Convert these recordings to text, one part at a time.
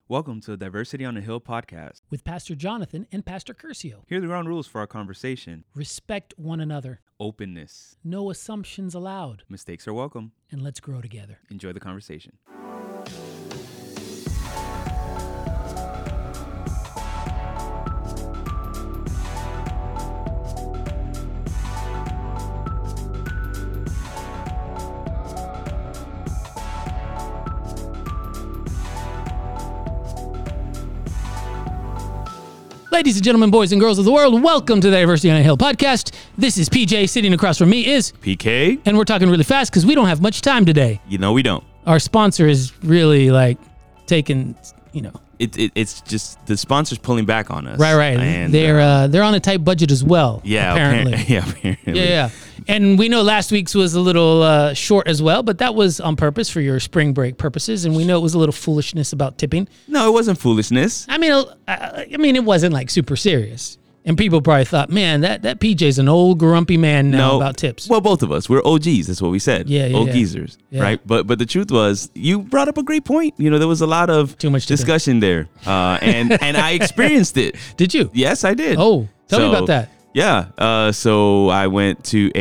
Welcome to the Diversity on the Hill podcast with Pastor Jonathan and Pastor Curcio. Here are the ground rules for our conversation. Respect one another. Openness. No assumptions allowed. Mistakes are welcome. And let's grow together. Enjoy the conversation. Ladies and gentlemen, boys and girls of the world, welcome to the Diversity on a Hill podcast. This is PJ. Sitting across from me is PK. And we're talking really fast because we don't have much time today. You know we don't. Our sponsor is really taking, It's just the sponsor's pulling back on us. Right. And they're on a tight budget as well. Yeah, apparently. apparently. Yeah. And we know last week's was a little short as well, but that was on purpose for your spring break purposes. And we know it was a little foolishness about tipping. No, it wasn't foolishness. I mean, it wasn't like super serious. And people probably thought, man, that PJ's an old grumpy man now about tips. Well, both of us, we're OGs. That's what we said. Old geezers, right? But the truth was, you brought up a great point. There was a lot of too much discussion there, and I experienced it. Did you? Yes, I did. Oh, tell me about that. Yeah. So I went to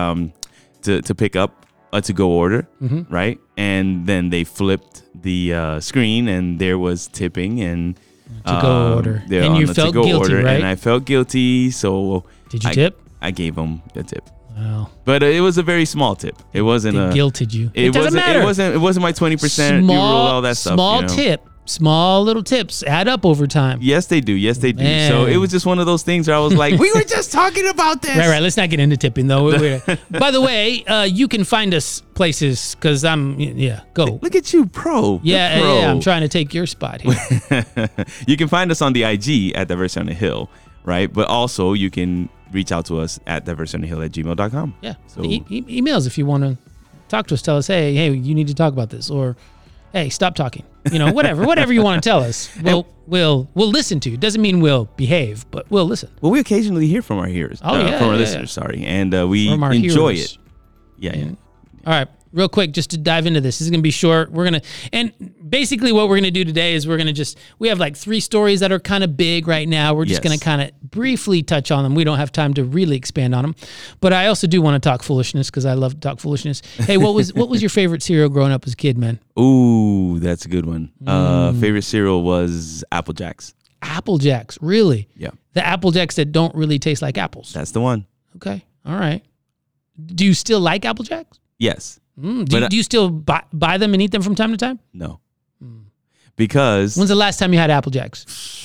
to pick up a to-go order, right? And then they flipped the screen, and there was tipping and to-go order. And you felt guilty, order, right? And I felt guilty. So did you tip? I gave them a tip. Wow. But it was a very small tip. It wasn't they guilted you. It doesn't matter. It wasn't my 20%. You roll all that stuff. Small tip. Small little tips add up over time. Yes, they do. Man. So it was just one of those things where I was like, we were just talking about this. Right. Let's not get into tipping, though. By the way, you can find us places because go. Look at you, pro. Yeah, I'm trying to take your spot here. You can find us on the IG at Diversity on the Hill, right? But also you can reach out to us at diversityonthehill@gmail.com. Yeah. So emails if you want to talk to us. Tell us, hey, you need to talk about this, or hey, stop talking. Whatever you want to tell us, we'll listen to. Doesn't mean we'll behave, but we'll listen. Well, we occasionally hear from our hearers. From our listeners, sorry, and we enjoy it. Yeah. All right, real quick, just to dive into this. This is gonna be short. And basically what we're gonna do today is we have like 3 stories that are kind of big right now. We're just gonna kind of briefly touch on them. We don't have time to really expand on them, but I also do want to talk foolishness because I love to talk foolishness. Hey, what was your favorite cereal growing up as a kid, man? Ooh, that's a good one. Favorite cereal was Apple Jacks. Apple Jacks, really? Yeah. The Apple Jacks that don't really taste like apples. That's the one. Okay, all right. Do you still like Apple Jacks? Yes. Do you still buy them and eat them from time to time? No. Because... When's the last time you had Apple Jacks?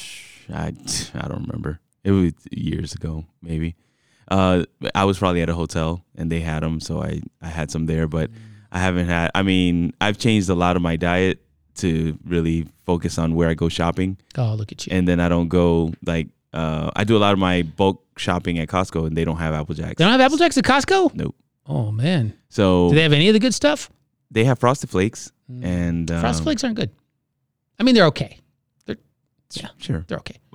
I don't remember. It was years ago, maybe. I was probably at a hotel and they had them, so I had some there, but I haven't had... I've changed a lot of my diet to really focus on where I go shopping. Oh, look at you. And then I don't go, I do a lot of my bulk shopping at Costco and they don't have Apple Jacks. They don't have Apple Jacks at Costco? Nope. Oh, man. So do they have any of the good stuff? They have Frosted Flakes. And Frosted Flakes aren't good. They're okay. Sure. They're okay.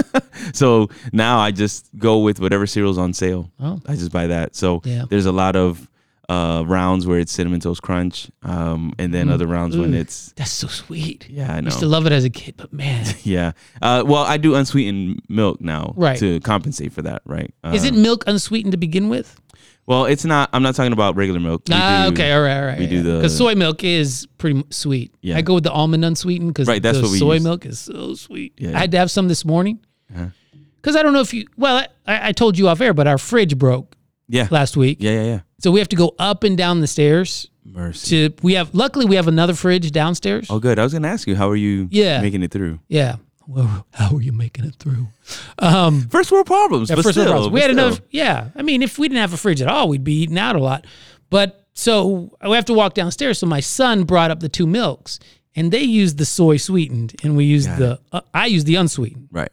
So now I just go with whatever cereal's on sale. Oh. I just buy that. So there's a lot of rounds where it's Cinnamon Toast Crunch, and then other rounds when it's... That's so sweet. Yeah, I know. I used to love it as a kid, but man. Yeah. Well, I do unsweetened milk now right. to compensate for that, right? Is it milk unsweetened to begin with? Well, it's not. I'm not talking about regular milk. Okay, all right. We do because soy milk is pretty sweet. Yeah. I go with the almond unsweetened because that's what we soy use. milk is so sweet. Yeah. I had to have some this morning because I don't know if you. Well, I told you off air, but our fridge broke. Yeah. Last week. Yeah. So we have to go up and down the stairs. Mercy. Luckily we have another fridge downstairs. Oh, good. I was going to ask you, how are you making it through? Yeah. Well, how are you making it through? First world problems. Yeah, but first still, world problems. We had enough. Yeah. If we didn't have a fridge at all, we'd be eating out a lot. But so we have to walk downstairs. So my son brought up the 2 milks and they used the soy sweetened and we used I used the unsweetened. Right.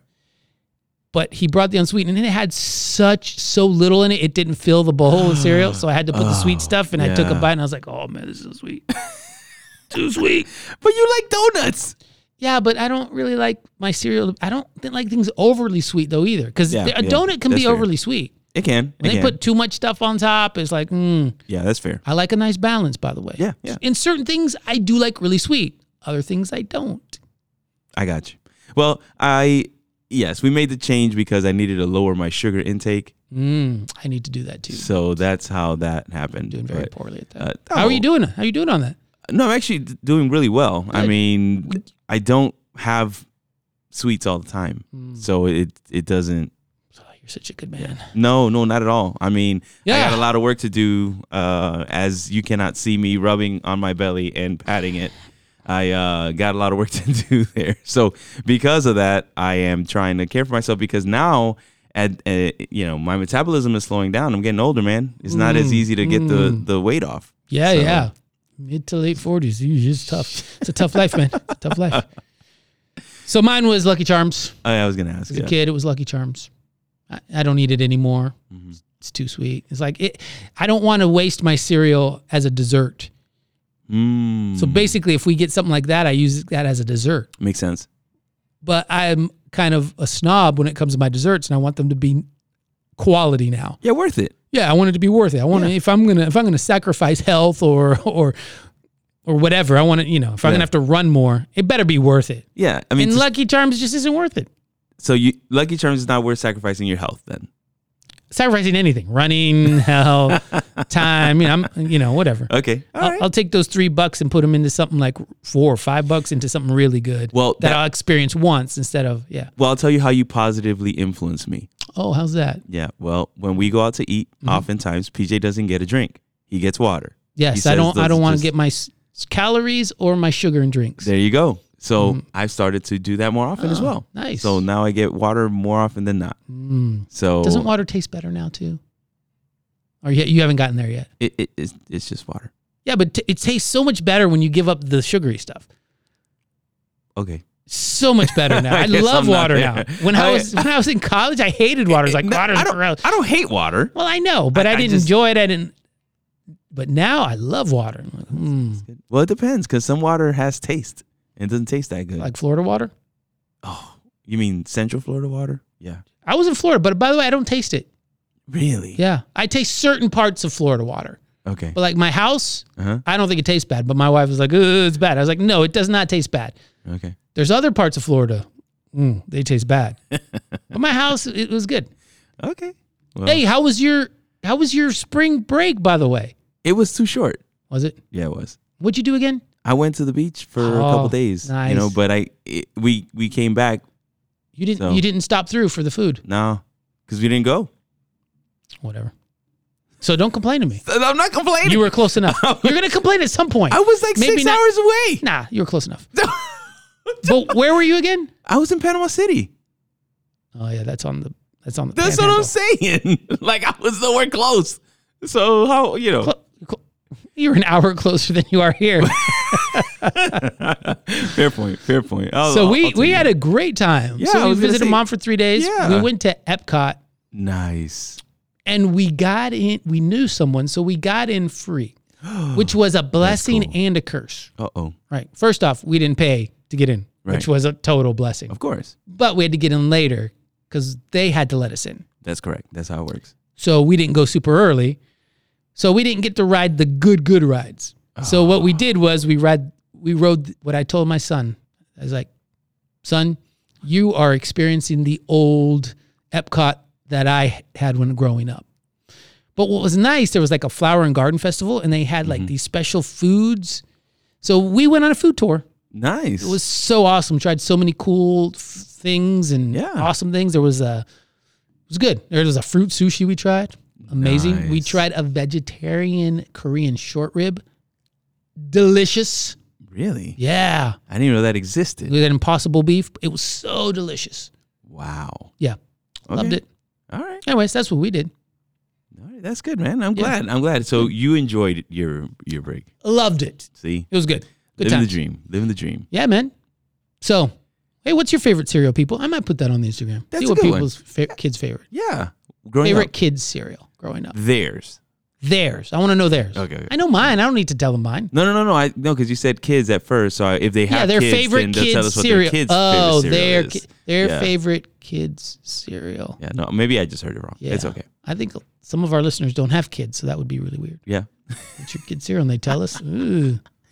But he brought the unsweetened and it had so little in it. It didn't fill the bowl of cereal. So I had to put the sweet stuff and I took a bite and I was like, oh man, this is so sweet. Too sweet. But you like donuts. Yeah, but I don't really like my cereal. I don't like things overly sweet though either. Because a donut can be overly sweet. It can. When they put too much stuff on top, it's like, Yeah, that's fair. I like a nice balance, by the way. Yeah. In certain things, I do like really sweet. Other things, I don't. I got you. Well, yes, we made the change because I needed to lower my sugar intake. I need to do that too. So that's how that happened. Doing very poorly at that. How are you doing? How are you doing on that? No, I'm actually doing really well. Good. I mean, I don't have sweets all the time, so it doesn't. Oh, you're such a good man. No, not at all. I mean, I got a lot of work to do. As you cannot see me rubbing on my belly and patting it, I got a lot of work to do there. So because of that, I am trying to care for myself because now, my metabolism is slowing down. I'm getting older, man. It's not as easy to get the weight off. Yeah, so. Yeah. Mid to late 40s. It's tough. It's a tough life, man. It's a tough life. So mine was Lucky Charms. Oh, yeah, I was going to ask. As a kid, it was Lucky Charms. I don't eat it anymore. It's too sweet. It's like I don't want to waste my cereal as a dessert. So basically, if we get something like that, I use that as a dessert. Makes sense. But I'm kind of a snob when it comes to my desserts, and I want them to be quality now. Yeah, worth it. Yeah, I want it to be worth it. I want to, if I'm gonna sacrifice health or whatever, I want to, if I'm gonna have to run more, it better be worth it. Yeah, I mean, and Lucky Charms just isn't worth it. So Lucky Charms is not worth sacrificing your health then. Sacrificing anything, running, health, time. I'm, whatever. Okay, I'll take those $3 and put them into something like $4 or $5 into something really good. Well, that I'll experience once instead of Well, I'll tell you how you positively influence me. Oh, how's that? Yeah. Well, when we go out to eat, oftentimes PJ doesn't get a drink; he gets water. Yes, I don't want to get my calories or my sugar in drinks. There you go. So I've started to do that more often as well. Nice. So now I get water more often than not. So doesn't water taste better now too? Or you haven't gotten there yet? It's just water. Yeah, but it tastes so much better when you give up the sugary stuff. Okay. So much better now. I love water now. When I was in college, I hated water. It's like water's gross. I don't hate water. Well, I know, but I didn't enjoy it. But now I love water. Well, it depends because some water has taste. It doesn't taste that good. Like Florida water? Oh, you mean Central Florida water? Yeah. I was in Florida, but by the way, I don't taste it. Really? Yeah. I taste certain parts of Florida water. Okay. But like my house, I don't think it tastes bad. But my wife was like, it's bad. I was like, no, it does not taste bad. Okay. There's other parts of Florida. They taste bad. But my house, it was good. Okay. Well, hey, how was your spring break, by the way? It was too short. Was it? Yeah, it was. What'd you do again? I went to the beach for a couple days. Nice. But we came back. You didn't stop through for the food? No, because we didn't go. Whatever. So don't complain to me. I'm not complaining. You were close enough. You're going to complain at some point. I was like Maybe 6 hours away. Nah, you were close enough. But where were you again? I was in Panama City. Oh yeah, that's on the. That's what I'm saying. Like I was nowhere close. So how you're an hour closer than you are here. Fair point. So we had a great time. Yeah, so we visited Mom for 3 days. Yeah. We went to Epcot. Nice. And we got in. We knew someone, so we got in free, which was a blessing and a curse. Uh-oh. Right. First off, we didn't pay to get in, which was a total blessing. Of course. But we had to get in later because they had to let us in. That's correct. That's how it works. So we didn't go super early. So we didn't get to ride the good rides. So what we did was we rode what I told my son. I was like, son, you are experiencing the old Epcot that I had when growing up. But what was nice, there was like a flower and garden festival and they had like these special foods. So we went on a food tour. Nice. It was so awesome. Tried so many cool things and awesome things. It was good. There was a fruit sushi we tried. Amazing. Nice. We tried a vegetarian Korean short rib. Delicious. Really? Yeah. I didn't even know that existed. We had Impossible beef. It was so delicious. Wow. Yeah. Okay. Loved it. All right. Anyways, that's what we did. All right. That's good, man. I'm glad. So you enjoyed your break. Loved it. See? It was good. Good Living times. the dream. Living the dream. Yeah, man. So, hey, what's your favorite cereal, people? I might put that on the Instagram. That's See what a good people's kids' favorite. Yeah. Favorite kids' cereal growing up. Theirs. I want to know theirs. Okay. I know mine. I don't need to tell them mine. No. Because you said kids at first. So if they have their kids, favorite then they'll kids' tell us what cereal. their kids' favorite cereal is. Their favorite kids' cereal. Yeah, no, maybe I just heard it wrong. Yeah. It's okay. I think some of our listeners don't have kids, so that would be really weird. Yeah. What's your kid's cereal? And they tell us, ooh.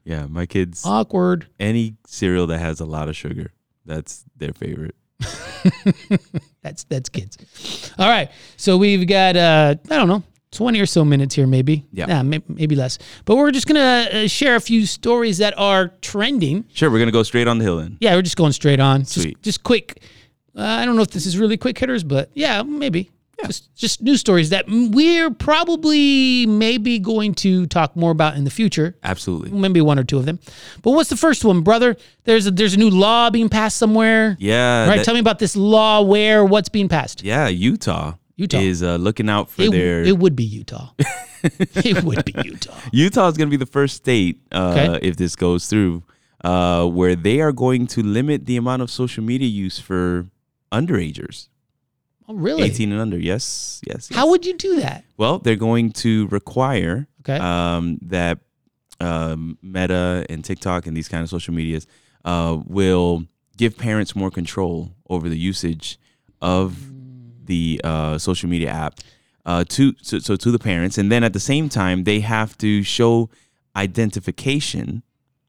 Yeah, my kids. Awkward. Any cereal that has a lot of sugar, that's their favorite. That's kids. All right. So we've got, I don't know, 20 or so minutes here, maybe. Yeah. Maybe less. But we're just going to share a few stories that are trending. Sure, we're going to go straight on the hill then. Yeah, we're just going straight on. Sweet. Just quick. I don't know if this is really quick hitters, but yeah, maybe. Yeah. Just news stories that we're probably maybe going to talk more about in the future. Absolutely. Maybe one or two of them. But what's the first one, brother? There's a new law being passed somewhere. Yeah. All right, tell me about this law. What's being passed? Yeah, Utah is looking out for their... It would be Utah. It would be Utah. Utah is going to be the first state, if this goes through, where they are going to limit the amount of social media use for underagers. Oh, really? 18 and under, yes. How would you do that? Well, they're going to require that Meta and TikTok and these kind of social medias will give parents more control over the usage of the social media app to the parents. And then at the same time, they have to show identification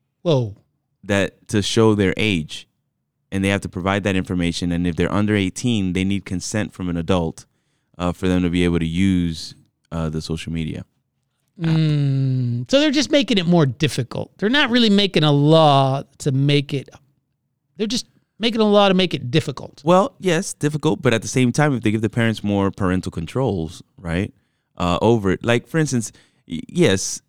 to show their age. And they have to provide that information. And if they're under 18, they need consent from an adult for them to be able to use the social media. So they're just making it more difficult. They're not really making a law to make it. They're just making a law to make it difficult. Well, yes, difficult. But at the same time, if they give the parents more parental controls, right, over it. Like, for instance, yes,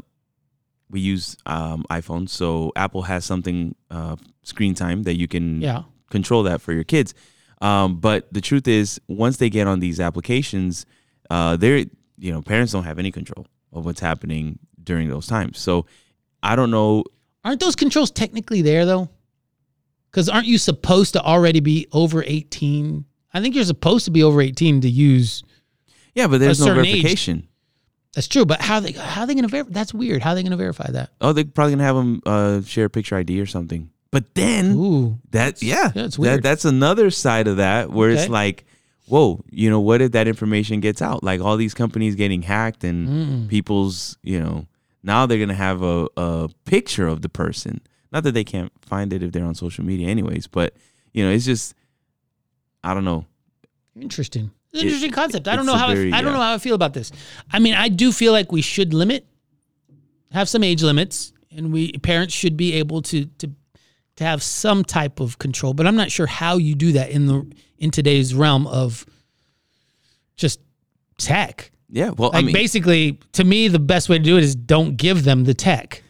we use iPhones. So Apple has something... screen time that you can control that for your kids. But the truth is, once they get on these applications, parents don't have any control of what's happening during those times. So I don't know. Aren't those controls technically there though? Because aren't you supposed to already be over 18? I think you're supposed to be over 18 to use. Yeah, but there's no verification. Age. That's true, but how they going to verify? That's weird. How are they going to verify that? Oh, they're probably going to have them share a picture ID or something. But then that's weird. That's another side of that where it's like, whoa, what if that information gets out? Like all these companies getting hacked and people's, now they're going to have a picture of the person. Not that they can't find it if they're on social media anyways, but, it's just, I don't know. Interesting. It's an interesting concept. I don't know how I feel about this. I mean, I do feel like we should have some age limits, and parents should be able to have some type of control, but I'm not sure how you do that in today's realm of just tech. Yeah, well, basically, to me, the best way to do it is don't give them the tech.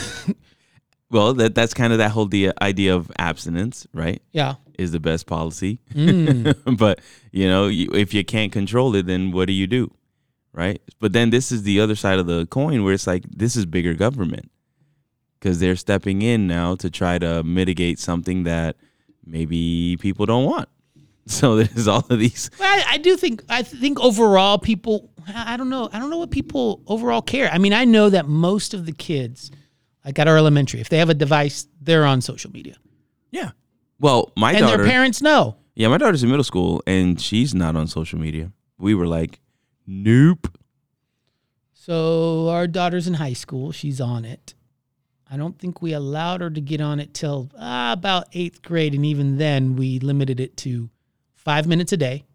Well, that's kind of that whole idea of abstinence, right? Yeah, is the best policy. But if you can't control it, then what do you do, right? But then this is the other side of the coin where it's like this is bigger government. Because they're stepping in now to try to mitigate something that maybe people don't want. So there's all of these. I think overall people, I don't know what people overall care. I mean, I know that most of the kids, like at our elementary, if they have a device, they're on social media. Yeah. Well, my daughter. And their parents know. Yeah, my daughter's in middle school and she's not on social media. We were like, nope. So our daughter's in high school. She's on it. I don't think we allowed her to get on it till about 8th grade. And even then, we limited it to 5 minutes a day.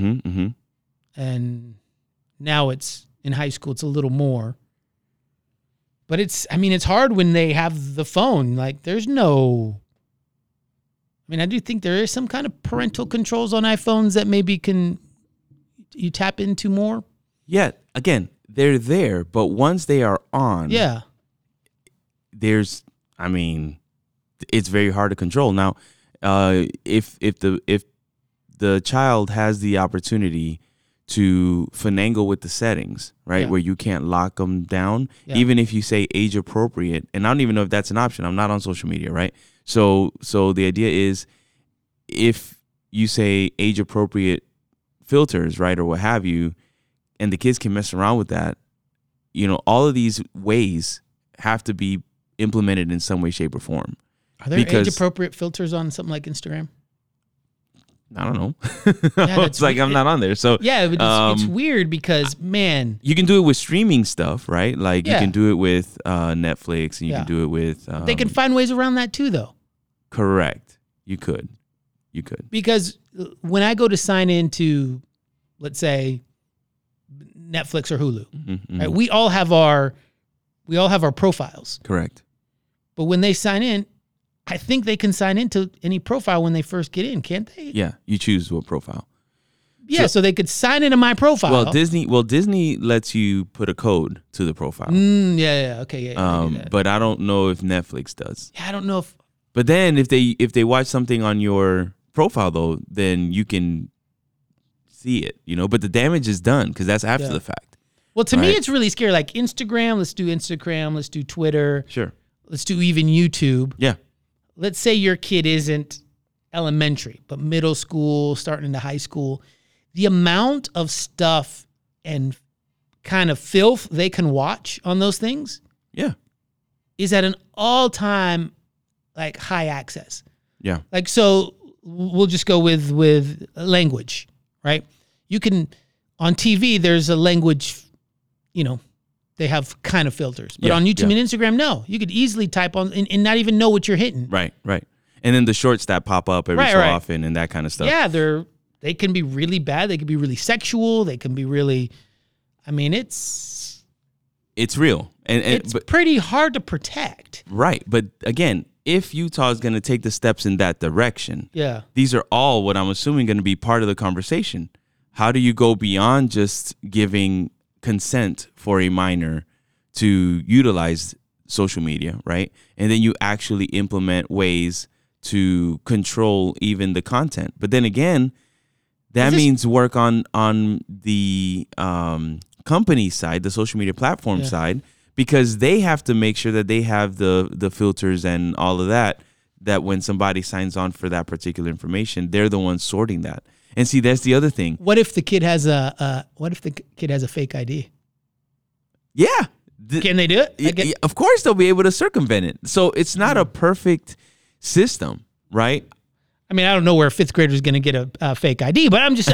And now it's in high school, it's a little more. But it's hard when they have the phone. Like, I do think there is some kind of parental controls on iPhones that maybe you tap into more. Yeah, again, they're there. But once they are on. Yeah. It's very hard to control. Now, if the child has the opportunity to finagle with the settings, right, where you can't lock them down, even if you say age appropriate, and I don't even know if that's an option. I'm not on social media, right? So the idea is if you say age appropriate filters, right, or what have you, and the kids can mess around with that, all of these ways have to be implemented in some way, shape, or form. Are there age-appropriate filters on something like Instagram? I don't know. It's like I'm not on there. So yeah, but it's weird because, man, you can do it with streaming stuff, right? Like you can do it with Netflix, and you can do it with. They can find ways around that too, though. Correct. You could. Because when I go to sign into, let's say, Netflix or Hulu, right? We all have our profiles. Correct. But when they sign in, I think they can sign into any profile when they first get in, can't they? Yeah, you choose what profile. Yeah, so they could sign into my profile. Well, Disney lets you put a code to the profile. Okay, but I don't know if Netflix does. Yeah, I don't know if. But then if they watch something on your profile though, then you can see it, But the damage is done because that's after the fact. Well, to me, it's really scary. Like Instagram, let's do Instagram. Let's do Twitter. Sure. Let's do even YouTube. Yeah. Let's say your kid isn't elementary, but middle school, starting into high school. The amount of stuff and kind of filth they can watch on those things is at an all-time like high access. Yeah. Like, so we'll just go with language, right? You can, on TV, there's a language, they have kind of filters. But on YouTube and Instagram, no. You could easily type on and not even know what you're hitting. Right. And then the shorts that pop up every so often and that kind of stuff. Yeah, they can be really bad. They can be really sexual. They can be really, it's real. And it's pretty hard to protect. Right. But again, if Utah is going to take the steps in that direction, these are all what I'm assuming going to be part of the conversation. How do you go beyond just giving consent for a minor to utilize social media, right? And then you actually implement ways to control even the content. But then again, that means work on the company side, the social media platform side, because they have to make sure that they have the filters and all of that when somebody signs on for that particular information, they're the ones sorting that. And see, that's the other thing. What if the kid has a fake ID? Yeah. Can they do it? Of course they'll be able to circumvent it. So it's not a perfect system, right? I mean, I don't know where a fifth grader is going to get a fake ID, but I'm just...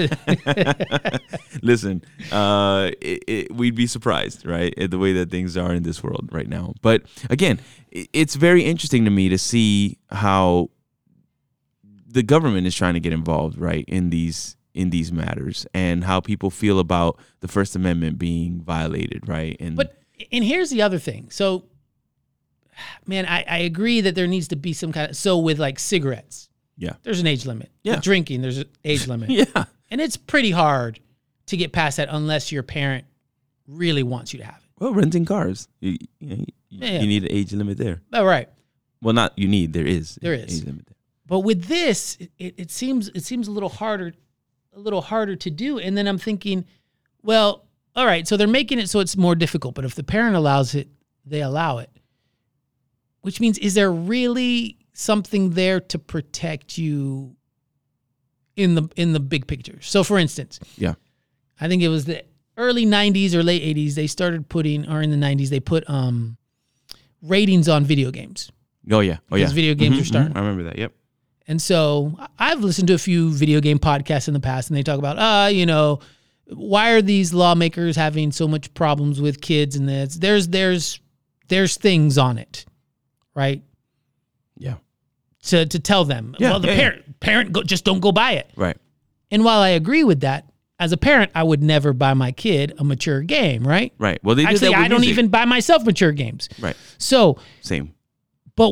Listen, we'd be surprised, right, at the way that things are in this world right now. But again, it's very interesting to me to see how the government is trying to get involved, right, in these matters, and how people feel about the First Amendment being violated, right? And here's the other thing. So, man, I agree that there needs to be some kind of, so with like cigarettes, there's an age limit. Yeah. With drinking, there's an age limit. Yeah. And it's pretty hard to get past that unless your parent really wants you to have it. Well, renting cars, you need an age limit there. Oh, right. Well, not you need, there is. There an is. age limit there. But with this, it seems a little harder to do. And then I'm thinking, well, all right, so they're making it so it's more difficult. But if the parent allows it, they allow it. Which means, is there really something there to protect you in the big picture? So, for instance, I think it was the early 90s or late 80s, they started putting, or in the 90s, they put ratings on video games. Oh, yeah. Because video games are starting. I remember that, yep. And so I've listened to a few video game podcasts in the past, and they talk about, why are these lawmakers having so much problems with kids? And there's things on it, right? Yeah. To tell them, parent just don't go buy it. Right. And while I agree with that, as a parent, I would never buy my kid a mature game, right? Right. Well, actually, I don't even buy myself mature games. Right. So same. But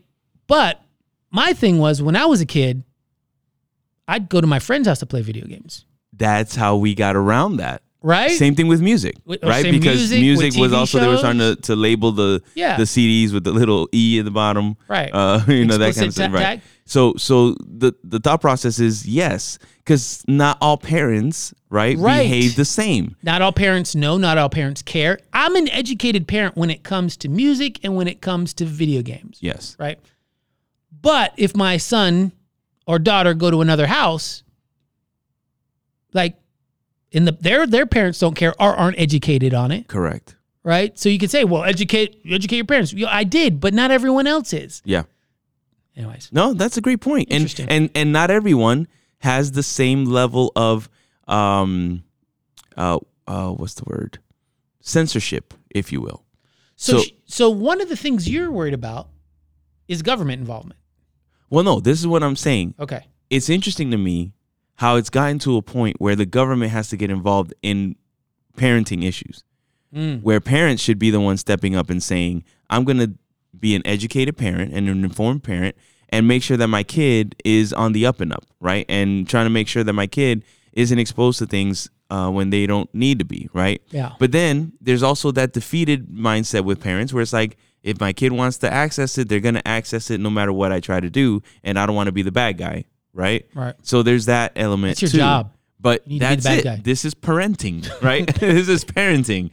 my thing was, when I was a kid, I'd go to my friend's house to play video games. That's how we got around that. Right? Same thing with music, right? Because music was also, they were starting to label the CDs with the little E at the bottom. Right. That kind of stuff. Right. So the thought process is yes, because not all parents, right, behave the same. Not all parents know, not all parents care. I'm an educated parent when it comes to music and when it comes to video games. Yes. Right? But if my son or daughter go to another house, like their parents don't care or aren't educated on it. Correct. Right? So you could say, well, educate your parents. I did, but not everyone else is. Yeah. Anyways. No, that's a great point. And not everyone has the same level of what's the word? Censorship, if you will. So one of the things you're worried about is government involvement. Well, no, this is what I'm saying. Okay. It's interesting to me how it's gotten to a point where the government has to get involved in parenting issues, where parents should be the ones stepping up and saying, I'm going to be an educated parent and an informed parent and make sure that my kid is on the up and up, right? And trying to make sure that my kid isn't exposed to things when they don't need to be, right? Yeah. But then there's also that defeated mindset with parents where it's like, if my kid wants to access it, they're going to access it no matter what I try to do, and I don't want to be the bad guy, right? Right. So there's that element too. That's your job. But that's it. Guy. This is parenting, right? This is parenting.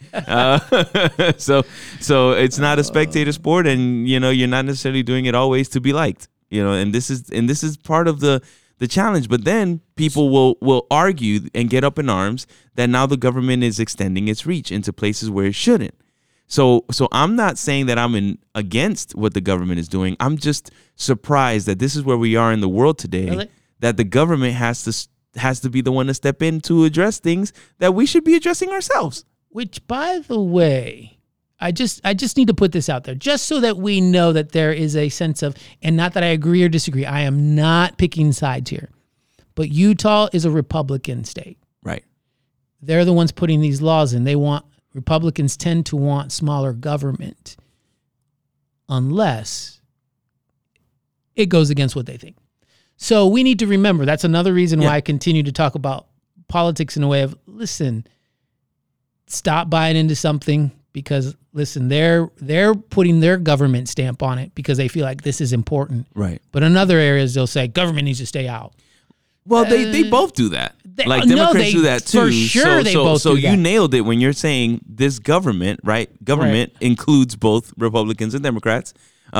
So it's not a spectator sport, and you're not necessarily doing it always to be liked, And this is part of the challenge. But then people will argue and get up in arms that now the government is extending its reach into places where it shouldn't. So I'm not saying that I'm against what the government is doing. I'm just surprised that this is where we are in the world today. Really? That the government has to be the one to step in to address things that we should be addressing ourselves. Which, by the way, I just need to put this out there, just so that we know that there is a sense of, and not that I agree or disagree, I am not picking sides here, but Utah is a Republican state. Right. They're the ones putting these laws in. Republicans tend to want smaller government unless it goes against what they think. So we need to remember, that's another reason why I continue to talk about politics in a way of, listen, stop buying into something because, listen, they're putting their government stamp on it because they feel like this is important. Right. But in other areas, they'll say government needs to stay out. Well, they both do that. Democrats do that too. For sure, they both do that. So you nailed it when you're saying this government, right? Government includes both Republicans and Democrats.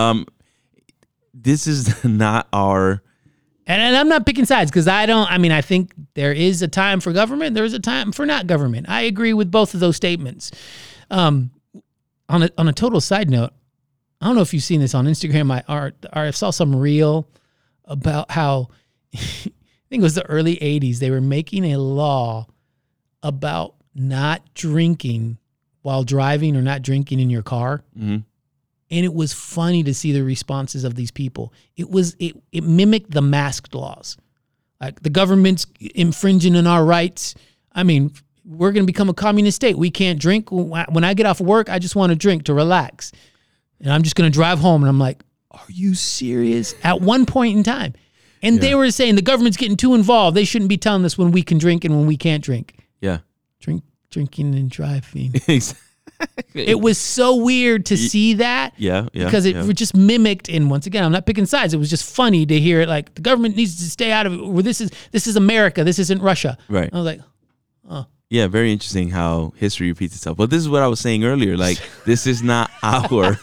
This is not our... And I'm not picking sides because I think there is a time for government. There is a time for not government. I agree with both of those statements. On a total side note, I don't know if you've seen this on Instagram. I saw some reel about how... I think it was the early 80s. They were making a law about not drinking while driving or not drinking in your car. Mm-hmm. And it was funny to see the responses of these people. It mimicked the masked laws. Like the government's infringing on our rights. I mean, we're going to become a communist state. We can't drink. When I get off of work, I just want to drink to relax. And I'm just going to drive home. And I'm like, are you serious? At one point in time. And they were saying the government's getting too involved. They shouldn't be telling us when we can drink and when we can't drink. Yeah. Drinking and driving. Exactly. It was so weird to see that. Yeah. Because it just mimicked, and once again, I'm not picking sides. It was just funny to hear it like the government needs to stay out of it. Or this is America. This isn't Russia. Right. I was like, oh. Yeah, very interesting how history repeats itself. But this is what I was saying earlier. Like, this is not our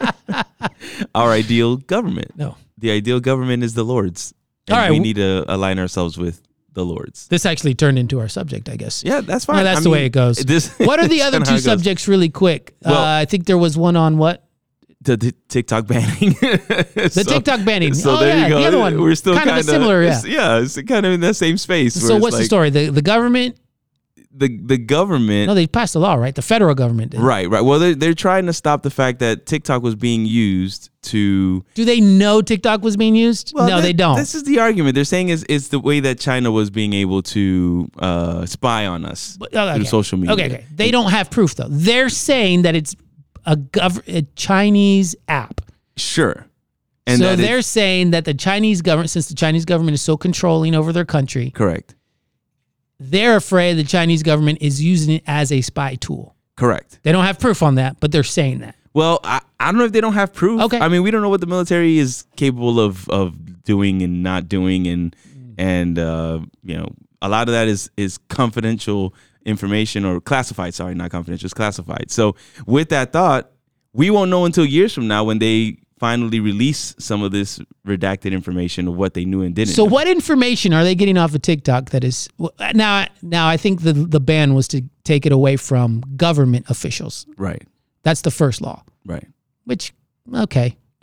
ideal government. No. The ideal government is the Lord's. And all right, we need to align ourselves with the Lord's. This actually turned into our subject, I guess. Yeah, that's fine. Well, that's the way it goes. What are the other two subjects really quick? Well, I think there was one on what? The TikTok banning. TikTok banning. So there you go. The other one. We're still kind of similar. It's kind of in that same space. So what's the story? The government... The government... No, they passed a law, right? The federal government did. Right. Well, they're trying to stop the fact that TikTok was being used to... Do they know TikTok was being used? Well, no, they don't. This is the argument. They're saying it's the way that China was being able to spy on us through social media. Okay. They don't have proof, though. They're saying that it's a Chinese app. Sure. And so they're saying that the Chinese government, since the Chinese government is so controlling over their country... Correct. They're afraid the Chinese government is using it as a spy tool. Correct. They don't have proof on that, but they're saying that. Well, I don't know if they don't have proof. Okay. I mean, we don't know what the military is capable of doing and not doing, and a lot of that is confidential information or classified. Sorry, not confidential, it's classified. So with that thought, we won't know until years from now when they finally release some of this redacted information of what they knew and didn't. So what information are they getting off of TikTok that is now I think the ban was to take it away from government officials. Right. That's the first law. Right. Which, okay.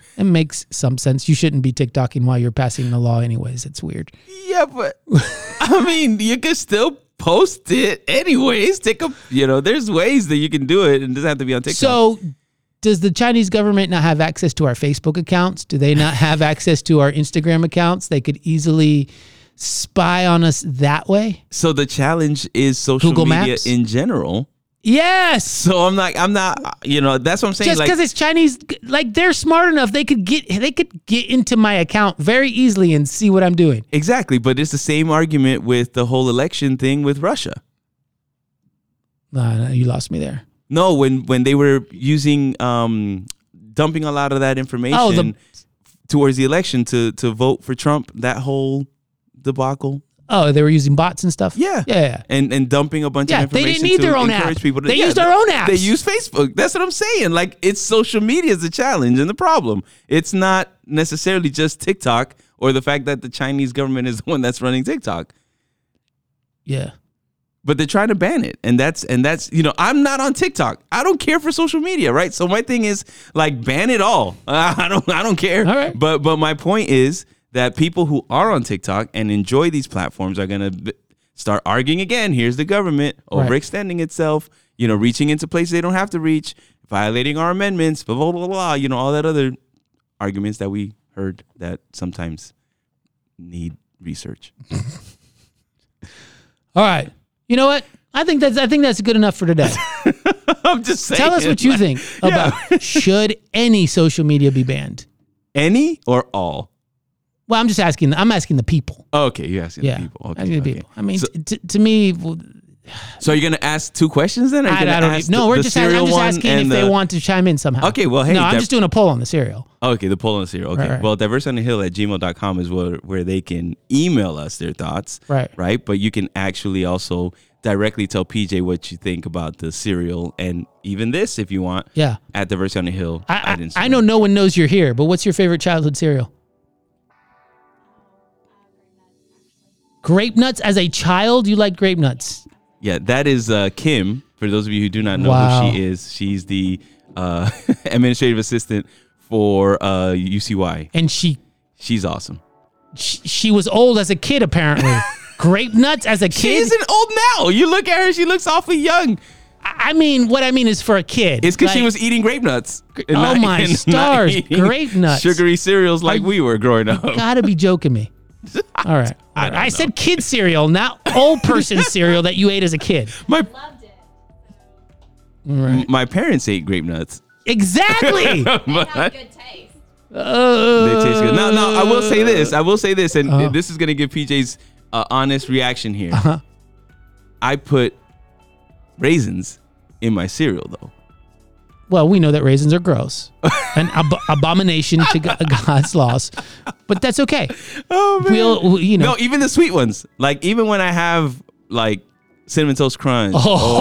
It makes some sense. You shouldn't be TikToking while you're passing the law anyways. It's weird. Yeah, but I mean, you can still post it anyways. There's ways that you can do it and it doesn't have to be on TikTok. So does the Chinese government not have access to our Facebook accounts? Do they not have access to our Instagram accounts? They could easily spy on us that way. So the challenge is social Google media Maps? in general. Yes. So I'm not, that's what I'm saying. Just because it's Chinese, like they're smart enough, they could get into my account very easily and see what I'm doing. Exactly. But it's the same argument with the whole election thing with Russia. No, you lost me there. No, when they were using, dumping a lot of that information towards the election to vote for Trump, that whole debacle. Oh, they were using bots and stuff? Yeah. And dumping a bunch of information. They didn't need their own app. People They used their own apps. They use Facebook. That's what I'm saying. Like, it's social media is the challenge and the problem. It's not necessarily just TikTok or the fact that the Chinese government is the one that's running TikTok. Yeah. But they're trying to ban it. And that's I'm not on TikTok. I don't care for social media, right? So my thing is, like, ban it all. I don't care. All right. But my point is that people who are on TikTok and enjoy these platforms are going to start arguing again. Here's the government overextending itself, reaching into places they don't have to reach, violating our amendments, blah, blah, blah, blah, all that other arguments that we heard that sometimes need research. All right. You know what? I think that's good enough for today. I'm just saying. Tell us what you think about should any social media be banned? Any or all? Well, I'm just asking. I'm asking the people. Oh, okay, you're asking the people. Okay, asking the people. I mean, to me. So you're gonna ask two questions then? I don't even. No, I'm just asking if they want to chime in somehow. Okay, well, hey. No, I'm just doing a poll on the cereal. Okay, the poll on the cereal. Okay, right. Well, diversityonthehill@gmail.com is where they can email us their thoughts. Right. But you can actually also directly tell PJ what you think about the cereal and even this if you want. Yeah. At Diversity on the Hill. I know no one knows you're here, but what's your favorite childhood cereal? Grape Nuts. As a child, you like Grape Nuts? Yeah, that is Kim. For those of you who do not know who she is, she's the administrative assistant for UCY. And she's awesome. She was old as a kid, apparently. Grape Nuts as a kid? She isn't old now. You look at her, she looks awfully young. I mean, what I mean is for a kid. It's because she was eating grape nuts. Oh, my stars. Grape nuts. Sugary cereals like we were growing up. You gotta be joking me. All right. I said kid cereal, not old person cereal that you ate as a kid. Loved it. My parents ate grape nuts. Exactly. They have good taste. They taste good. No, I will say this, and this is going to give PJ's honest reaction here. I put raisins in my cereal, though. Well, we know that raisins are gross. An abomination to God's laws. But that's okay. Oh, man. No, even the sweet ones. Like, even when I have, like, Cinnamon Toast Crunch.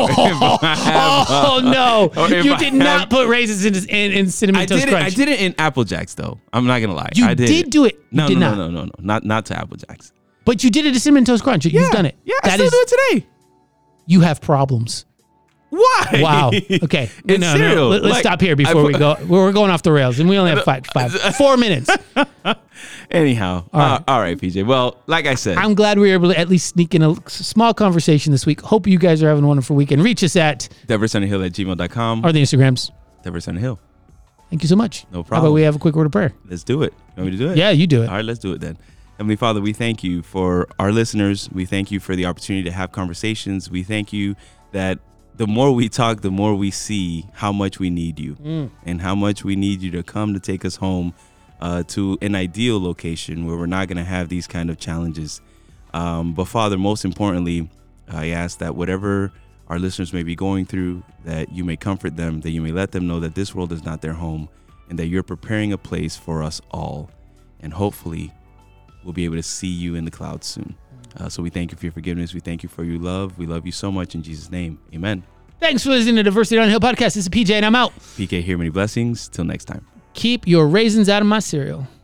No. You did not put raisins in Cinnamon Toast Crunch. I did it in Apple Jacks, though. I'm not going to lie. You did do it. No. Not to Apple Jacks. But you did it to Cinnamon Toast Crunch. You've done it. Yeah, I still do it today. You have problems. Why? Wow. Okay. It's cereal. Let's stop here before we go. We're going off the rails, and we only have 4 minutes. Anyhow. All right, PJ. Well, like I said. I'm glad we were able to at least sneak in a small conversation this week. Hope you guys are having a wonderful weekend. Reach us at diversityonthehill@gmail.com or the Instagrams. Diversity on the Hill. Thank you so much. No How problem. about we have a quick word of prayer? Let's do it. You want me to do it? Yeah, you do it. All right, let's do it then. Heavenly Father, we thank you for our listeners. We thank you for the opportunity to have conversations. We thank you that the more we talk, the more we see how much we need you and how much we need you to come to take us home to an ideal location where we're not going to have these kind of challenges. But Father, most importantly, I ask that whatever our listeners may be going through, that you may comfort them, that you may let them know that this world is not their home and that you're preparing a place for us all. And hopefully we'll be able to see you in the clouds soon. So we thank you for your forgiveness. We thank you for your love. We love you so much in Jesus' name. Amen. Thanks for listening to Diversity on the Hill podcast. This is PJ and I'm out. PK here. Many blessings. Till next time. Keep your raisins out of my cereal.